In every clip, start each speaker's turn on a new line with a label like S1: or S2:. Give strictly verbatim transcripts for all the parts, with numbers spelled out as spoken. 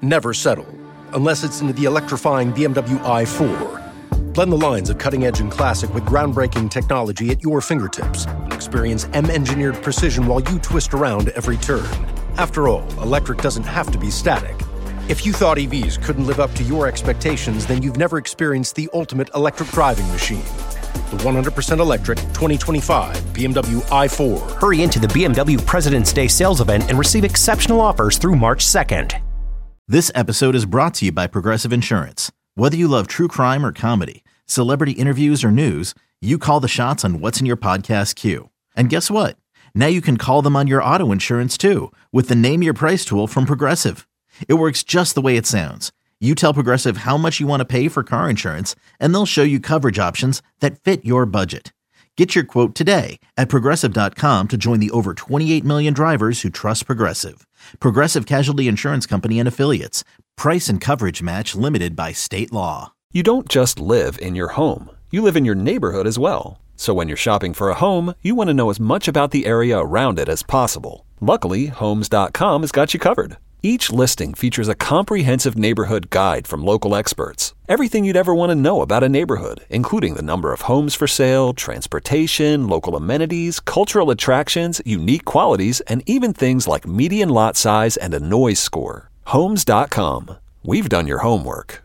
S1: never settle, unless it's into the electrifying B M W i four. Blend the lines of cutting-edge and classic with groundbreaking technology at your fingertips. Experience M-engineered precision while you twist around every turn. After all, electric doesn't have to be static. If you thought E Vs couldn't live up to your expectations, then you've never experienced the ultimate electric driving machine. The one hundred percent electric twenty twenty-five B M W i four.
S2: Hurry into the B M W President's Day sales event and receive exceptional offers through March second.
S3: This episode is brought to you by Progressive Insurance. Whether you love true crime or comedy, celebrity interviews or news, you call the shots on what's in your podcast queue. And guess what? Now you can call them on your auto insurance too with the Name Your Price tool from Progressive. It works just the way it sounds. You tell Progressive how much you want to pay for car insurance, and they'll show you coverage options that fit your budget. Get your quote today at Progressive dot com to join the over twenty-eight million drivers who trust Progressive. Progressive Casualty Insurance Company and Affiliates. Price and coverage match limited by state law.
S4: You don't just live in your home. You live in your neighborhood as well. So when you're shopping for a home, you want to know as much about the area around it as possible. Luckily, Homes dot com has got you covered. Each listing features a comprehensive neighborhood guide from local experts. Everything you'd ever want to know about a neighborhood, including the number of homes for sale, transportation, local amenities, cultural attractions, unique qualities, and even things like median lot size and a noise score. Homes dot com. We've done your homework.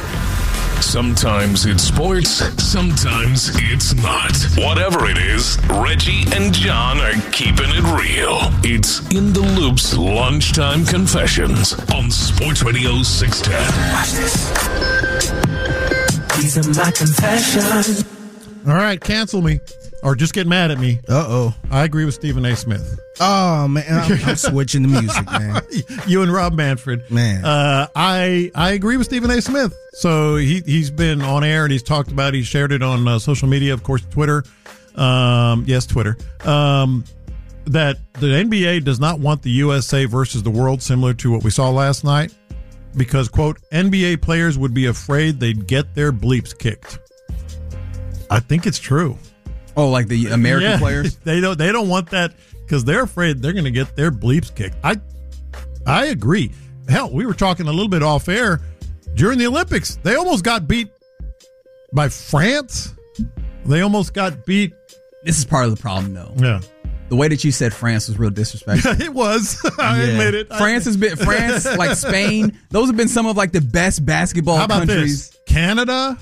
S5: Sometimes it's sports, sometimes it's not. Whatever it is, Reggie and John are keeping it real. It's In the Loop's Lunchtime Confessions on Sports Radio six ten.
S6: Watch this. These are my confessions.
S7: All right, cancel me. Or just get mad at me.
S8: Uh-oh.
S7: I agree with Stephen A. Smith.
S8: Oh, man. I'm, I'm switching the music, man.
S7: You and Rob Manfred.
S8: Man.
S7: Uh, I I agree with Stephen A. Smith. So he, he's been on air and he's talked about, he shared it on uh, social media, of course, Twitter. Um, yes, Twitter. Um, that the N B A does not want the U S A versus the world, similar to what we saw last night. Because, quote, N B A players would be afraid they'd get their bleeps kicked. I think it's true.
S9: Oh, like the American
S7: yeah,
S9: players?
S7: They don't they don't want that because they're afraid they're going to get their bleeps kicked. I I agree. Hell, we were talking a little bit off air during the Olympics. They almost got beat by France. They almost got beat.
S9: This is part of the problem, though.
S7: Yeah.
S9: The way that you said France was real disrespectful.
S7: It was. I
S9: yeah.
S7: admit it.
S9: France has been France, like Spain. Those have been some of like the best basketball
S7: How about
S9: countries.
S7: This? Canada.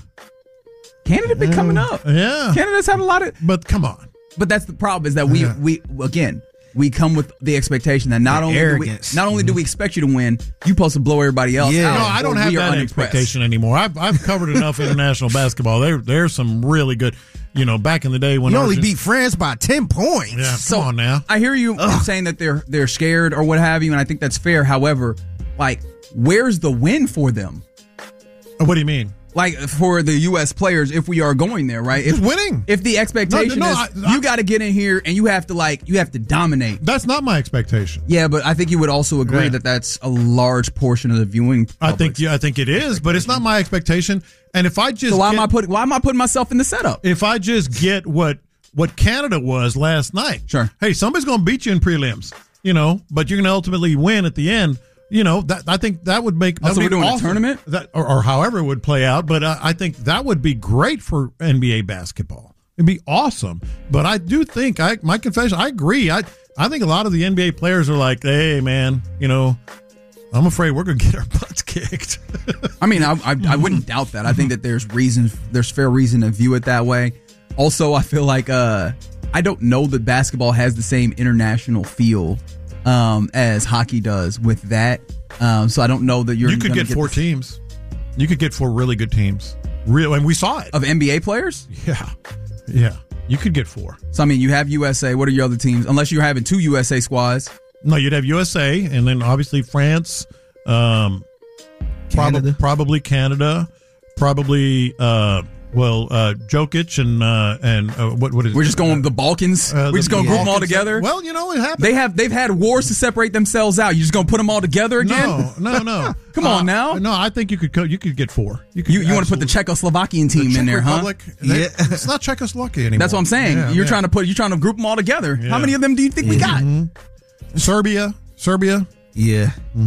S9: Canada been coming up.
S7: Yeah.
S9: Canada's had a lot of.
S7: But come on.
S9: But that's the problem is that we
S7: yeah.
S9: we again we come with the expectation that not
S8: the
S9: only
S8: arrogance.
S9: do we, not only do we expect you to win, you supposed to blow everybody else
S8: Yeah.
S9: out.
S7: No, I don't have that expectation anymore. I've I've covered enough international basketball. There there's some really good. You know, back in the day when
S8: you only
S7: Argent-
S8: beat France by ten points.
S7: Yeah, come
S9: So,
S7: on now.
S9: I hear you Ugh. saying that they're they're scared or what have you, and I think that's fair. However, like, where's the win for them?
S7: What do you mean?
S9: Like for the U S players, if we are going there, right? If
S7: It's winning.
S9: If the expectation
S7: No, no,
S9: is
S7: I- I-
S9: you got to get in here and you have to like you have to dominate.
S7: That's not my expectation.
S9: Yeah, but I think you would also agree
S7: Yeah.
S9: that that's a large portion of the viewing public.
S7: I think yeah, I think it is, but it's not my expectation. And if I just
S9: So why
S7: get,
S9: am I putting why am I putting myself in the setup?
S7: if I just get what what Canada was last night,
S9: Sure.
S7: Hey, somebody's going to beat you in prelims, you know, but you're going to ultimately win at the end. You know, that I think that would make. That
S9: Oh, so
S7: would
S9: we're
S7: be
S9: doing a
S7: awesome.
S9: tournament?
S7: that, or, or however it would play out. But uh, I think that would be great for N B A basketball. It'd be awesome. But I do think I my confession. I agree. I I think a lot of the N B A players are like, hey, man, you know, I'm afraid we're going to get our butts kicked.
S9: I mean, I, I I wouldn't doubt that. I think that there's reason, there's fair reason to view it that way. Also, I feel like uh, I don't know that basketball has the same international feel um, as hockey does with that. Um, so I don't know that you're.
S7: You could
S9: gonna
S7: get four
S9: the,
S7: teams. You could get four really good teams. Real, and we saw it
S9: of N B A players.
S7: Yeah, yeah. You could get four.
S9: So I mean, you have U S A. What are your other teams? Unless you're having two U S A squads.
S7: No, you'd have U S A, and then obviously France. Um,
S8: Canada.
S7: Prob- probably Canada. Probably. Uh, Well, uh, Jokic and uh, and uh, what what is
S9: We're just going with the Balkans.
S7: Uh,
S9: We're just
S7: the
S9: going to group them all
S7: Balkans.
S9: together.
S7: Well, you know it happened.
S9: They have they've had wars to separate themselves out. You just going to put them all together again?
S7: No, no, no.
S9: Come
S7: uh,
S9: on now.
S7: No, I think you could co- you could get four. You could
S9: You you want to put the Czechoslovakian team
S7: the
S9: in
S7: Czech
S9: there,
S7: Republic,
S9: huh?
S7: they-
S8: Yeah.
S7: It's not Czechoslovakia anymore.
S9: That's what I'm saying.
S7: Yeah,
S9: you're
S7: yeah.
S9: trying to put you're trying to group them all together.
S7: Yeah.
S9: How many of them do you think we got?
S7: Mm-hmm. Serbia, Serbia.
S8: Yeah.
S7: Mm-hmm.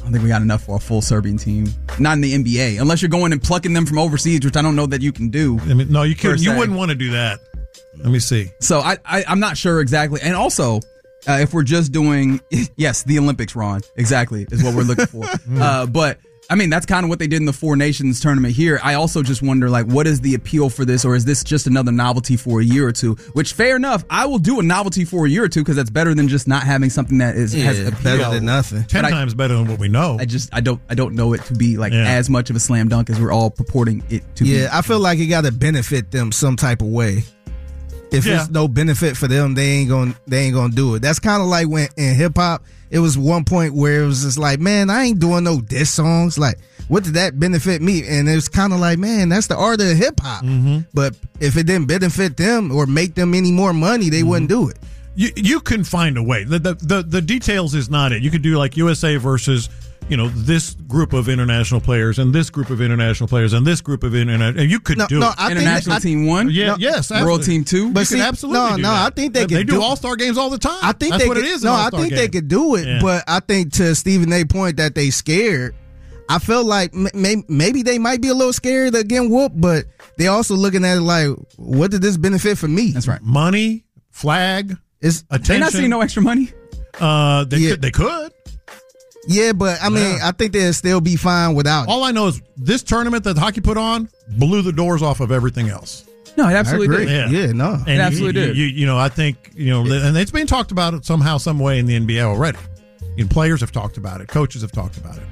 S9: I don't think we got enough for a full Serbian team. Not in the N B A, unless you're going and plucking them from overseas, which I don't know that you can do.
S7: I mean, no, you couldn't. You wouldn't want to do that. Let me see.
S9: So I, I I'm not sure exactly, and also. Uh, if we're just doing, yes, the Olympics, Ron, exactly, is what we're looking for. uh, but, I mean, that's kind of what they did in the Four Nations tournament here. I also just wonder, like, what is the appeal for this, or is this just another novelty for a year or two? Which, fair enough, I will do a novelty for a year or two because that's better than just not having something that is
S8: Yeah,
S9: has appeal.
S8: better than nothing.
S7: Ten
S9: But I-
S7: times better than what we know.
S9: I just, I don't, I don't know it to be, like,
S7: Yeah.
S9: as much of a slam dunk as we're all purporting it to be.
S8: Yeah, I feel like it got to benefit them some type of way. If
S7: Yeah.
S8: it's no benefit for them, they ain't gonna they ain't gonna do it. That's kind of like when in hip hop, it was one point where it was just like, man, I ain't doing no diss songs. Like, what did that benefit me? And it was kind of like, man, that's the art of hip hop.
S7: Mm-hmm.
S8: But if it didn't benefit them or make them any more money, they wouldn't do it.
S7: You you can find a way. The, the the the details is not it. You could do like U S A versus, you know, this group of international players and this group of international players and this group of international. And you could
S8: No,
S7: do
S8: no,
S7: it.
S8: I think
S9: International
S8: that- I-
S9: team one,
S7: Yeah,
S8: no,
S7: yes,
S9: World
S7: absolutely.
S9: team two.
S8: But
S7: You
S8: see,
S7: can absolutely
S8: no,
S7: do
S8: no,
S7: that.
S8: I think they
S7: They
S8: could
S7: do
S8: do-
S7: All Star games all the time.
S8: I think
S7: That's
S8: they
S7: what
S8: could,
S7: it is.
S8: No,
S7: an
S8: I
S7: All-Star
S8: think
S7: game.
S8: they could do it,
S7: Yeah.
S8: but I think to Stephen A. point that they scared. I feel like m- may- maybe they might be a little scared of getting whooped, but they also looking at it like, what did this benefit for me?
S9: That's right.
S7: Money, flag,
S8: It's
S7: attention.
S9: They not seeing no extra money.
S7: Uh, they
S8: Yeah.
S7: could. They could.
S8: yeah, but I mean,
S7: Yeah.
S8: I think they'll still be fine without. it.
S7: All I know is this tournament that hockey put on blew the doors off of everything else.
S9: No, it
S8: I
S9: absolutely
S8: agree.
S9: did.
S7: Yeah.
S8: Yeah, no.
S7: And
S9: absolutely
S7: you,
S9: did.
S7: You, you know, I think you know, and it's been talked about it somehow, some way in the N B A already. You know, players have talked about it. Coaches have talked about it.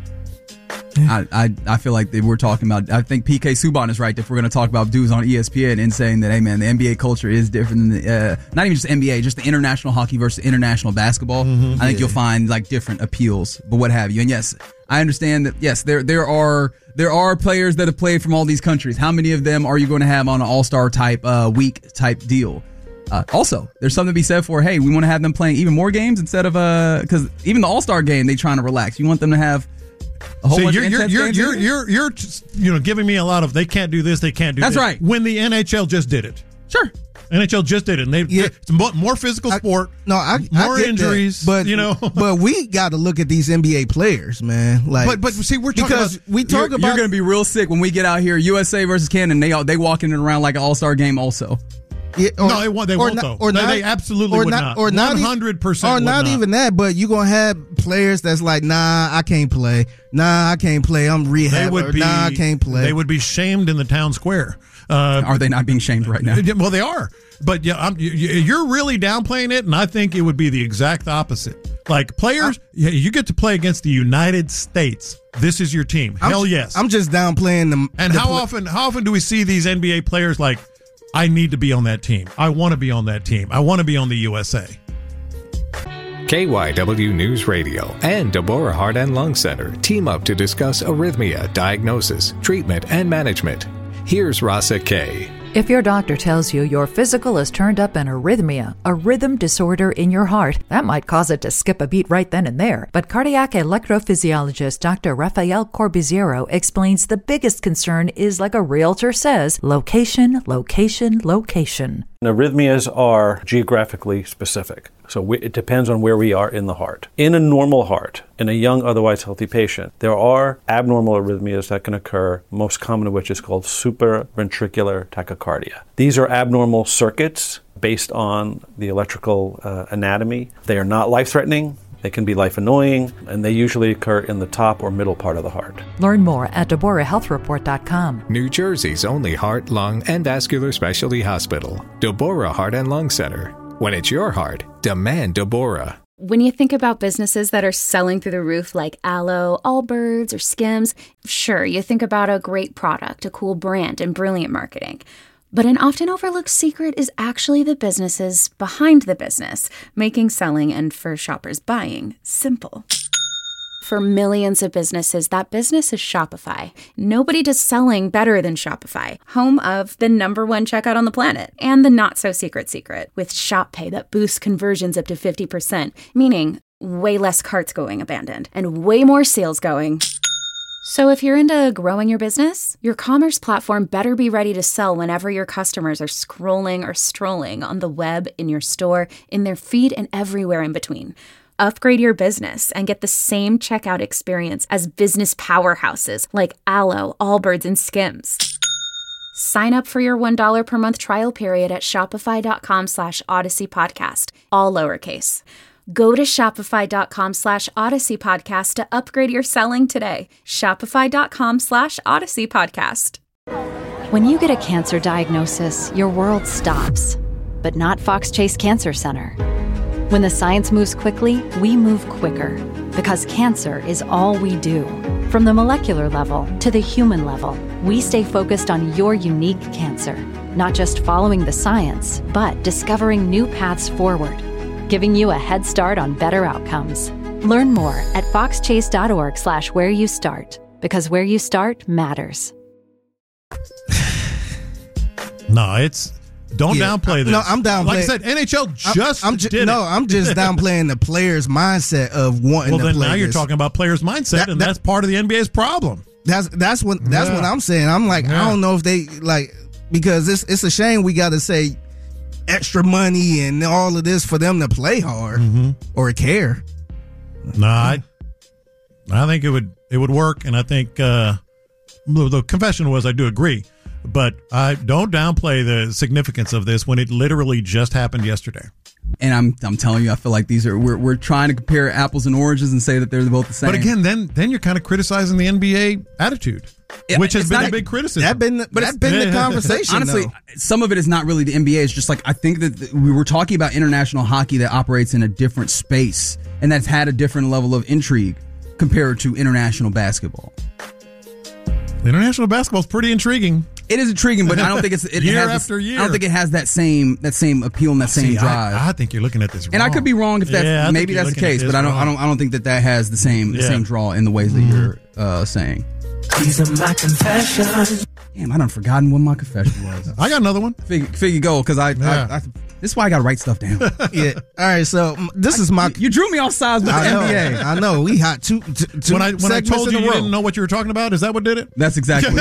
S9: I, I I feel like they, we're talking about. I think P K Subban is right if we're going to talk about dudes on E S P N and saying that, hey man, the N B A culture is different than the, uh, not even just N B A, just the international hockey versus international basketball. I think you'll find like different appeals, but what have you. And yes, I understand that. Yes, there there are there are players that have played from all these countries. How many of them are you going to have on an All Star type uh, week type deal? Uh, also, there's something to be said for, hey, we want to have them playing even more games instead of uh, because even the All Star game they trying to relax. You want them to have a whole
S7: See,
S9: bunch
S7: you're
S9: of
S7: you're
S9: intense
S7: you're
S9: games
S7: you're,
S9: in it?
S7: you're you're just, you know, giving me a lot of they can't do this, they can't do
S9: That's
S7: this.
S9: right.
S7: When the N H L just did it.
S9: Sure.
S7: N H L just did it. And they
S8: Yeah.
S7: it's mo- more physical
S8: I-
S7: sport.
S8: No, I
S7: more
S8: I get
S7: injuries,
S8: that, but
S7: you know.
S8: but we got to look at these N B A players, man. Like,
S7: But but see, we're talking
S8: because
S7: about
S8: we talk
S9: you're,
S8: about
S9: you're going to be real sick when we get out here. U S A versus Canada, and they all- they walking it around like an All Star game. Also,
S8: Yeah, or-
S7: No, they won't- they
S8: or
S7: won't,
S8: not-
S7: though.
S8: Or
S7: They-
S8: not,
S7: they absolutely
S8: or
S7: would
S8: not,
S7: not.
S8: Or not e-
S7: one hundred percent
S8: Or
S7: would
S8: not
S7: not.
S8: even that. But you gonna have players that's like, nah, I can't play. Nah, I can't play. I'm rehab.
S7: they would
S8: or,
S7: be
S8: nah, I can't play.
S7: They would be shamed in the town square. Uh,
S9: are they not being shamed right now?
S7: Yeah, well, they are, but yeah, I'm, you, you're really downplaying it, and I think it would be the exact opposite. Like players, yeah, you get to play against the United States. This is your team.
S8: I'm,
S7: Hell yes.
S8: I'm just downplaying them.
S7: and
S8: the
S7: how
S8: pla-
S7: often? How often do we see these N B A players like, I need to be on that team. I want to be on that team. I want to be on the U S A.
S10: K Y W News Radio and Deborah Heart and Lung Center team up to discuss arrhythmia, diagnosis, treatment, and management. Here's Rasa K.
S11: If your doctor tells you your physical is turned up an arrhythmia, a rhythm disorder in your heart, that might cause it to skip a beat right then and there. But cardiac electrophysiologist Doctor Rafael Corbiziero explains the biggest concern is, like a realtor says, location, location, location.
S12: Arrhythmias are geographically specific, so we, it depends on where we are in the heart. In a normal heart, in a young, otherwise healthy patient, there are abnormal arrhythmias that can occur, most common of which is called supraventricular tachycardia. These are abnormal circuits based on the electrical uh, anatomy. They are not life-threatening. They can be life-annoying, and they usually occur in the top or middle part of the heart.
S11: Learn more at Deborah Health Report dot com.
S10: New Jersey's only heart, lung, and vascular specialty hospital, Deborah Heart and Lung Center. When it's your heart, demand Deborah.
S13: When you think about businesses that are selling through the roof like Aloe, Allbirds, or Skims, sure, you think about a great product, a cool brand, and brilliant marketing. But an often overlooked secret is actually the businesses behind the business, making selling and for shoppers buying simple. For millions of businesses, that business is Shopify. Nobody does selling better than Shopify, home of the number one checkout on the planet and the not-so-secret secret with Shop Pay that boosts conversions up to fifty percent, meaning way less carts going abandoned and way more sales going. So if you're into growing your business, your commerce platform better be ready to sell whenever your customers are scrolling or strolling on the web, in your store, in their feed, and everywhere in between. Upgrade your business and get the same checkout experience as business powerhouses like Alo, Allbirds, and Skims. Sign up for your one dollar per month trial period at shopify.com slash Odyssey Podcast, all lowercase. Go to shopify.com slash Odyssey Podcast to upgrade your selling today. Shopify.com slash Odyssey Podcast.
S14: When you get a cancer diagnosis, your world stops. But not Fox Chase Cancer Center. When the science moves quickly, we move quicker. Because cancer is all we do. From the molecular level to the human level, we stay focused on your unique cancer. Not just following the science, but discovering new paths forward. Giving you a head start on better outcomes. Learn more at foxchase.org slash where you start. Because where you start matters.
S7: No, it's... Don't
S8: Yeah,
S7: downplay
S8: I-
S7: this.
S8: no, I'm downplaying-
S7: Like I said, N H L just
S8: I'm, I'm ju-
S7: did
S8: no,
S7: it.
S8: I'm just downplaying the players' mindset of wanting
S7: Well,
S8: to
S7: then
S8: play
S7: now you're
S8: this.
S7: talking about players' mindset,
S8: That-
S7: and
S8: that-
S7: that's part of the N B A's problem.
S8: That's that's what that's
S7: Yeah.
S8: what I'm saying. I'm like,
S7: Yeah.
S8: I don't know if they like because it's it's a shame we got to say extra money and all of this for them to play hard
S7: Mm-hmm.
S8: or care.
S7: No, I, I think it would it would work, and I think uh, the, the confession was I do agree, but I don't downplay the significance of this when it literally just happened yesterday.
S9: And I'm I'm telling you, I feel like these are we're we're trying to compare apples and oranges and say that they're both the same.
S7: But again, then then you're kind of criticizing the N B A attitude,
S9: Yeah,
S7: which has
S9: it's
S7: been
S9: not-
S7: a big criticism.
S8: That been
S9: But
S8: that's been the conversation.
S9: Honestly,
S8: though.
S9: some of it is not really the N B A. It's just like I think that th- we were talking about international hockey that operates in a different space and that's had a different level of intrigue compared to international basketball.
S7: International basketball is pretty intriguing.
S9: It is intriguing, but I don't think it's it
S7: Year
S9: has
S7: after
S9: this-
S7: year.
S9: I don't think it has that same that same appeal and that same
S7: See,
S9: drive.
S7: I, I think you're looking at this wrong.
S9: and I could be wrong if that's
S7: Yeah, I think
S9: maybe
S7: you're
S9: that's the
S7: looking at
S9: case,
S7: this
S9: but I don't
S7: wrong.
S9: I don't I don't think that that has the same the
S7: Yeah.
S9: same draw in the ways that you're uh, saying.
S6: These are my confessions.
S9: Damn, I done forgotten what my confession was.
S7: I got another one.
S9: Figure, figure go because I,
S7: Yeah.
S9: I, I this is why I got to write stuff down.
S8: Yeah. All right. So mm, this is my.
S9: You drew me off sides with the
S8: I know.
S9: N B A.
S8: I know. We hot two. t- two
S7: When I when I
S8: segments
S7: told
S8: in
S7: you
S8: a
S7: you
S8: row.
S7: didn't know what you were talking about, is that what did it?
S9: That's exactly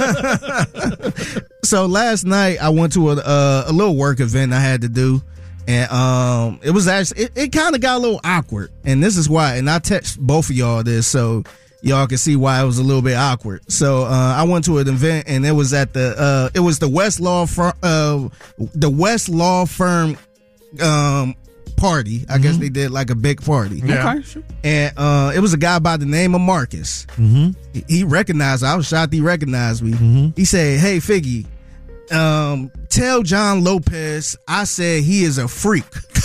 S9: it.
S8: So last night I went to a uh, a little work event I had to do, and um, it was actually it, it kind of got a little awkward, and this is why. And I text both of y'all this so y'all can see why it was a little bit awkward. So uh, I went to an event, and it was at the uh, it was the West Law Firm, uh, the West Law Firm um, party. I guess they did like a big party.
S7: Yeah.
S9: Okay, sure.
S8: And uh, it was a guy by the name of Marcus.
S7: Mm-hmm.
S8: He, he recognized. I was shocked he recognized me.
S7: Mm-hmm.
S8: He said, "Hey, Figgy, um, tell John Lopez I said he is a freak."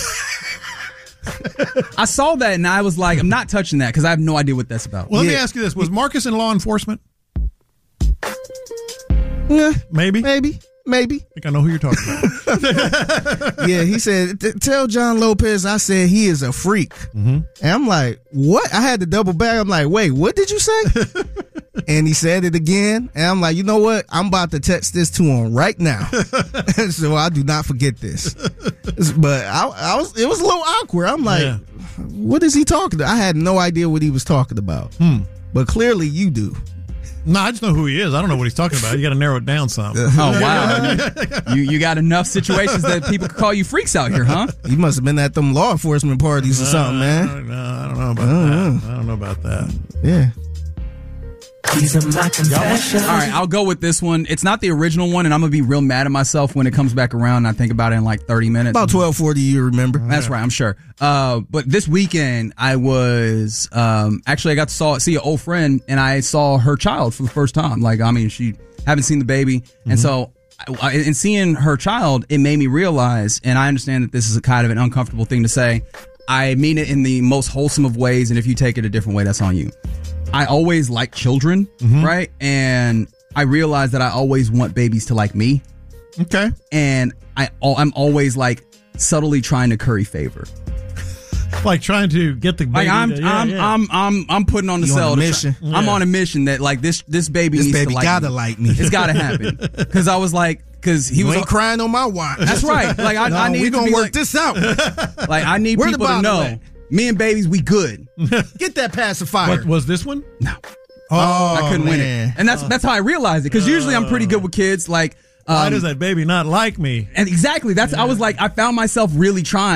S9: I saw that and I was like, I'm not touching that because I have no idea what that's about.
S7: Well, let me
S8: Yeah.
S7: ask you this: was Marcus in law enforcement?
S8: Yeah,
S7: Maybe.
S8: maybe, maybe.
S7: I think I know who you're talking about.
S8: Yeah, he said, "T- tell John Lopez I said he is a freak."
S7: Mm-hmm.
S8: And I'm like, what? I had to double back. I'm like, wait, what did you say? And he said it again. And I'm like, you know what? I'm about to text this to him right now. So I do not forget this. But I, I was, it was a little awkward. I'm like,
S7: Yeah.
S8: what is he talking about? I had no idea what he was talking about.
S7: Hmm.
S8: But clearly you do.
S7: No, I just know who he is. I don't know what he's talking about. You got to narrow it down some.
S9: Oh, wow. you, you got enough situations that people could call you freaks out here, huh?
S8: You must have been at them law enforcement parties or something, man.
S7: No, I don't know about
S8: Uh,
S7: that. I don't know about that.
S8: Yeah.
S6: These are my confessions.
S9: All right, I'll go with this one. It's not the original one, and I'm going to be real mad at myself when it comes back around and I think about it in like thirty minutes.
S8: About twelve forty, you remember.
S9: That's right, I'm sure. Uh, but this weekend, I was um, actually I got to saw see an old friend, and I saw her child for the first time. Like, I mean, she haven't seen the baby, and so I, in seeing her child, it made me realize. And I understand that this is a kind of an uncomfortable thing to say. I mean it in the most wholesome of ways, and if you take it a different way, that's on you. I always like children, right? And I realize that I always want babies to like me.
S7: Okay.
S9: And I, I'm always like subtly trying to curry favor.
S7: Like trying to get the baby.
S9: Like I'm,
S7: to, yeah,
S9: I'm,
S7: yeah.
S9: I'm, I'm, I'm putting on the
S8: You on
S9: cell.
S8: a
S9: to try-
S8: mission?
S9: I'm
S7: Yeah.
S9: on a mission that like this, this baby
S8: This
S9: needs
S8: baby
S9: to like
S8: gotta
S9: me.
S8: like me.
S9: It's gotta happen because I was like, because he
S8: You
S9: was.
S8: ain't crying on my watch.
S9: That's right. Like I,
S8: No,
S9: I need
S8: we
S9: to
S8: gonna
S9: be
S8: work
S9: like,
S8: this out.
S9: Like I need
S8: Where the
S9: people to
S8: bottle
S9: know,
S8: at?
S9: me and babies, we good.
S8: Get that pacifier.
S7: What was this one?
S9: No.
S7: Oh,
S9: I couldn't win
S8: man.
S9: it, and that's that's how I realized it. Because usually I'm pretty good with kids. Like,
S7: Why
S9: um,
S7: does that baby not like me?
S9: And exactly, that's I was like, I found myself really trying,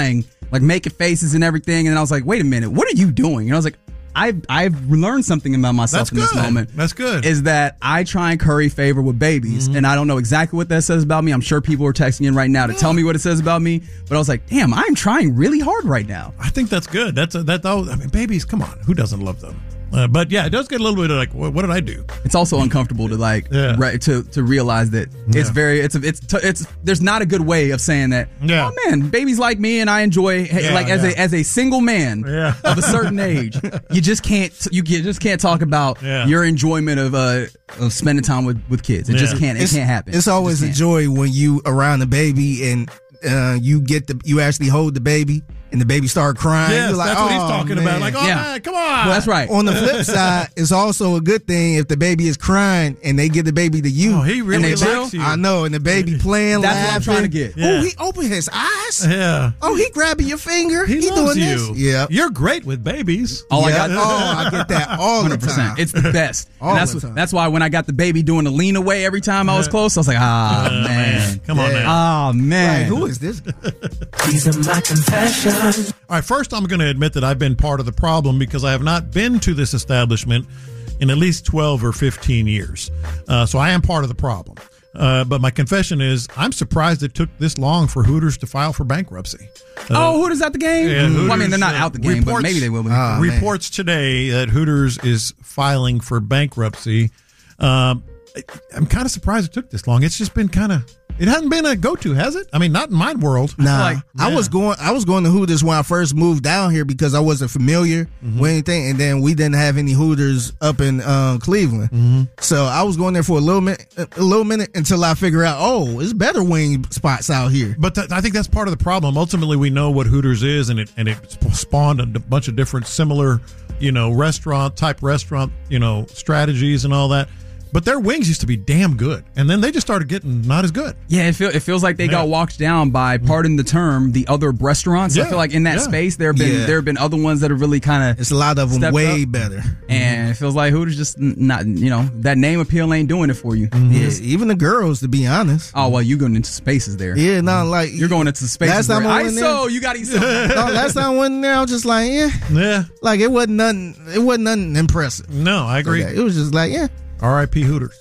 S9: like making faces and everything. And I was like, wait a minute, what are you doing? And I was like, I've, I've learned something about myself
S7: That's
S9: in this
S7: good.
S9: moment.
S7: That's good.
S9: Is that I try and curry favor with babies.
S7: Mm-hmm.
S9: And I don't know exactly what that says about me. I'm sure people are texting in right now to tell me what it says about me. But I was like, damn, I'm trying really hard right now.
S7: I think that's good. That's a, that. Oh, I mean, babies, come on, who doesn't love them? Uh, but yeah, it does get a little bit of like, what, what did I do?
S9: It's also uncomfortable to like
S7: Yeah.
S9: right, to to realize that it's
S7: Yeah.
S9: very it's it's it's there's not a good way of saying that.
S7: Yeah.
S9: Oh man, babies like me and I enjoy
S7: Yeah,
S9: like as
S7: yeah.
S9: a as a single man
S7: Yeah.
S9: of a certain age, you just can't you get, just can't talk about
S7: Yeah.
S9: your enjoyment of uh of spending time with, with kids. It just
S7: Yeah.
S9: can't it
S8: It's-
S9: can't happen.
S8: It's
S9: It
S8: always
S9: just
S8: a
S9: can't.
S8: joy when you around the baby and uh, you get the you actually hold the baby and the baby start crying.
S7: Yes,
S8: You're like,
S7: that's what he's
S8: "Oh,
S7: talking
S8: man."
S7: about. Like, oh
S9: Yeah.
S7: man, come on.
S9: Well, that's right.
S8: On the flip side, it's also a good thing if the baby is crying and they give the baby to you.
S7: Oh, he really
S8: and they
S7: likes you.
S8: I know, and the baby playing,
S9: That's what I'm
S8: laughing.
S9: trying to get.
S7: Yeah.
S8: Oh, he opened his eyes.
S7: Yeah.
S8: Oh, he grabbing your finger.
S7: He,
S8: He,
S7: loves
S8: doing
S7: you.
S8: this. Yeah.
S7: You're great with babies.
S9: All I
S8: Yeah.
S9: got
S8: Oh, I get that all
S9: one
S8: the
S9: hundred percent.
S8: time.
S9: It's the best.
S8: All
S9: And that's
S8: the time.
S9: that's why when I got the baby doing the lean away every time I was close, I was like, ah
S7: Uh,
S9: man.
S7: Come on,
S8: Yeah.
S7: man.
S9: Oh man.
S8: Like, who is this?
S6: These are my confessions.
S7: All right, first I'm going to admit that I've been part of the problem because I have not been to this establishment in at least twelve or fifteen years. Uh, so I am part of the problem. Uh, but my confession is I'm surprised it took this long for Hooters to file for bankruptcy. Uh,
S9: Oh, Hooters out the game?
S7: Yeah,
S9: well, I mean,
S7: Hooters,
S9: they're not
S7: uh,
S9: out the game, but
S7: reports-
S9: maybe they will be.
S8: Ah, man.
S7: reports today that Hooters is filing for bankruptcy. Um, I- I'm kind of surprised it took this long. It's just been kind of, it hasn't been a go-to, has it? I mean, not in my world.
S8: Nah,
S7: Like,
S8: I
S7: yeah.
S8: was going. I was going to Hooters when I first moved down here because I wasn't familiar
S7: Mm-hmm.
S8: with anything, and then we didn't have any Hooters up in uh, Cleveland.
S7: Mm-hmm.
S8: So I was going there for a little minute, a little minute until I figure out, oh, it's better wing spots out here.
S7: But th- I think that's part of the problem. Ultimately, we know what Hooters is, and it and it sp- spawned a d- bunch of different similar, you know, restaurant type restaurant, you know, strategies and all that. But their wings used to be damn good, and then they just started getting not as good.
S9: Yeah, it, feel, it feels like they
S7: Yeah.
S9: got walked down by, pardon the term, the other restaurants. I
S7: Yeah,
S9: feel like in that
S7: yeah.
S9: space, there have been
S8: Yeah.
S9: there have been other ones that have really kind of
S8: It's a lot of them
S9: stepped
S8: way
S9: up.
S8: better.
S9: And it feels like Hooters just n- not, you know, that name appeal ain't doing it for you.
S8: Yeah, even the girls, to be honest.
S9: Oh, well, you going into spaces there.
S8: Yeah, not like
S9: You're going into spaces
S8: Last time
S9: where,
S8: I went
S9: I
S8: there-
S9: so you got to eat something.
S8: no, last time I went in there, I was just like, yeah,
S7: Yeah,
S8: like it wasn't nothing. It wasn't nothing impressive.
S7: no, I agree.
S8: Okay, it was just like, yeah.
S7: R I P Hooters.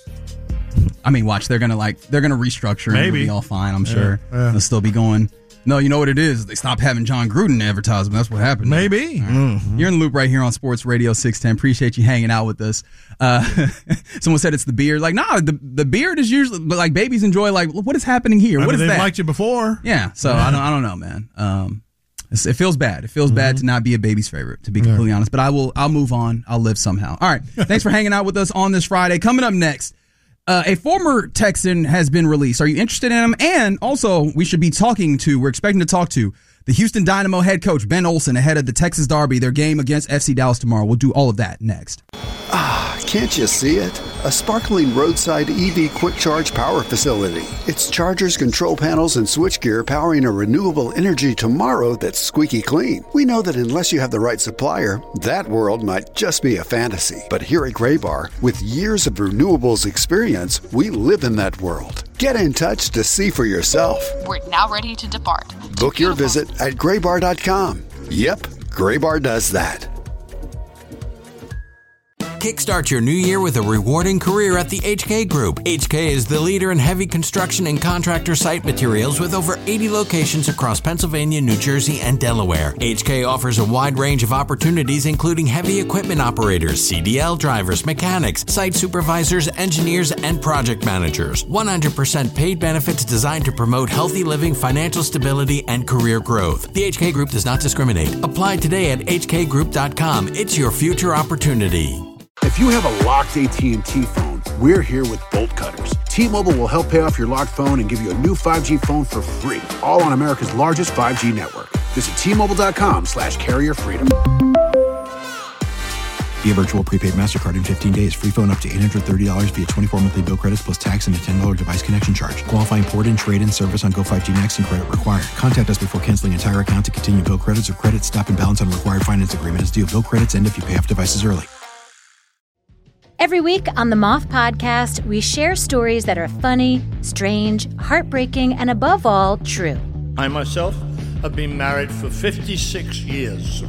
S9: I mean, watch, they're going to like, they're going to restructure and
S7: Maybe.
S9: it'll be all fine, I'm sure.
S7: yeah.
S9: They'll still be going. No, you know what it is? They stopped having John Gruden advertisement. That's what happened.
S7: Maybe.
S9: You're in the loop right here on Sports Radio six ten. Appreciate you hanging out with us. Uh, someone said it's the beard. Like, nah, the, the beard is usually, but like babies enjoy, like, what is happening here?
S7: I
S9: What
S7: mean,
S9: is
S7: they've
S9: that?
S7: liked you before.
S9: Yeah, so I don't, I don't know, man. Um, it's, it feels bad. It feels bad to not be a baby's favorite, to be completely honest. But I will, I'll move on. I'll live somehow. All right, thanks for hanging out with us on this Friday. Coming up next, uh, a former Texan has been released. Are you interested in him? And also, we should be talking to. We're expecting to talk to the Houston Dynamo head coach Ben Olsen ahead of the Texas Derby, their game against F C Dallas tomorrow. We'll do all of that next.
S15: Ah, can't you see it? A sparkling roadside E V quick charge power facility. It's chargers, control panels, and switchgear powering a renewable energy tomorrow that's squeaky clean. We know that unless you have the right supplier, that world might just be a fantasy. But here at Graybar, with years of renewables experience, we live in that world. Get in touch to see for yourself.
S16: We're now ready to depart.
S15: Book your visit at graybar dot com. Yep, Graybar does that.
S17: Kickstart your new year with a rewarding career at the H K Group. H K is the leader in heavy construction and contractor site materials with over eighty locations across Pennsylvania, New Jersey, and Delaware. H K offers a wide range of opportunities including heavy equipment operators, C D L drivers, mechanics, site supervisors, engineers, and project managers. one hundred percent paid benefits designed to promote healthy living, financial stability, and career growth. The H K Group does not discriminate. Apply today at h k group dot com. It's your future opportunity.
S18: If you have a locked A T and T phone, we're here with Bolt Cutters. T-Mobile will help pay off your locked phone and give you a new five G phone for free, all on America's largest five G network. Visit T Mobile dot com slash carrier freedom.
S19: Via virtual prepaid MasterCard in fifteen days. Free phone up to eight hundred thirty dollars via twenty-four monthly bill credits plus tax and a ten dollars device connection charge. Qualifying port and trade-in service on Go five G Next and credit required. Contact us before canceling entire account to continue bill credits or credit stop and balance on required finance agreement is due. Bill credits end if you pay off devices early.
S20: Every week on the Moth Podcast, we share stories that are funny, strange, heartbreaking, and above all, true.
S21: I myself
S16: have been married for fifty-six years.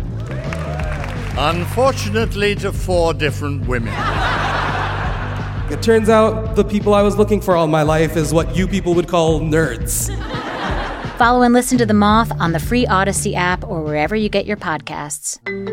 S16: Unfortunately, to four different women.
S21: It turns out the people I was looking for all my life is what you people would call nerds.
S20: Follow and listen to The Moth on the free Odyssey app or wherever you get your podcasts.